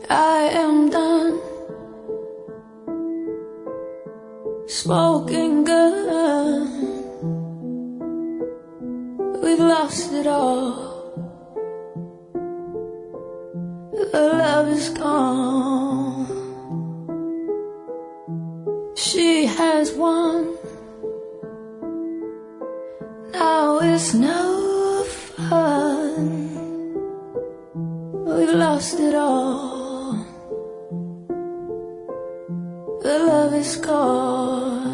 I am done smoking gun. We've lost it all. The love is gone. She has won. Now it's no fun. We've lost it all. The love is gone.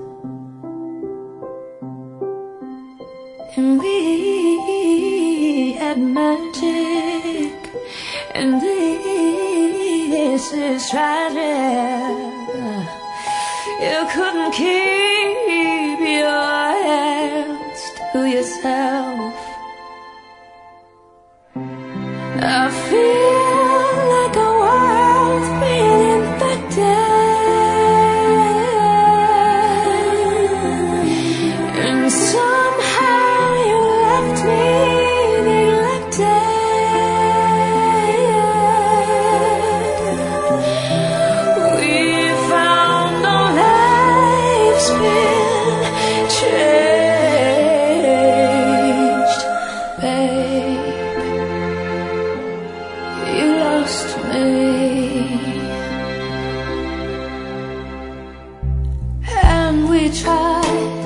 And we had magic, and this is tragic. You couldn't keep your hands to yourself. I feel like our world's being infected, and somehow you left me neglected. We found our lives been changed, babe. You lost me, and we tried.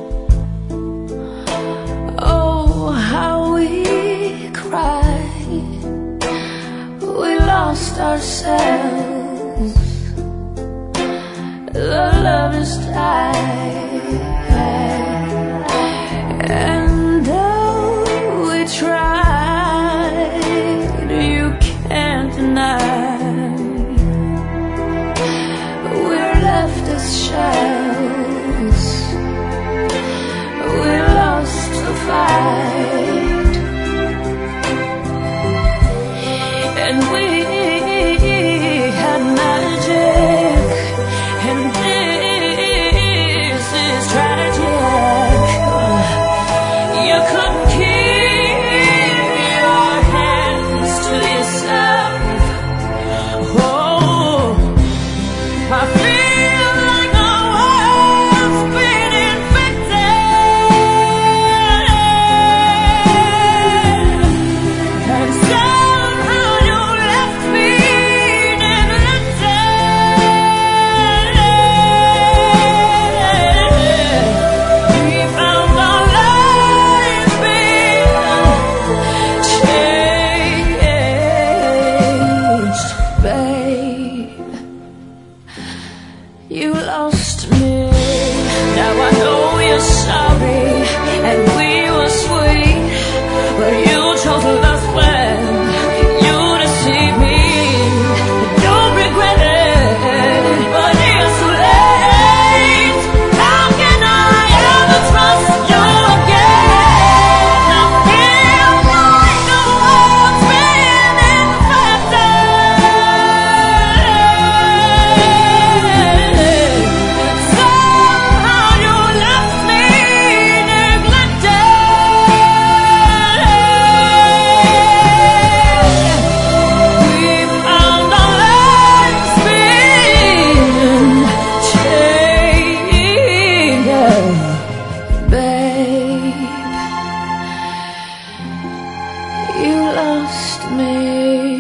Oh, how we cried. We lost ourselves. The love is died, and though we tried, you can't deny we're left as shells. We lost the fight, and we had magic, and this is tragic. You couldn't keep your hands to yourself. Oh, I feel like our world's been infected, and somehow you left me neglected. We found our lives being changed, babe. You lost me. Now I know you're sorry, and we were sweet, but you chose lust when you deceived me. Don't regret it, but it's too late. How can I ever trust you again? I feel like the world's been infected. Somehow you left me neglected. We found our lives being changed, babe. You lost me.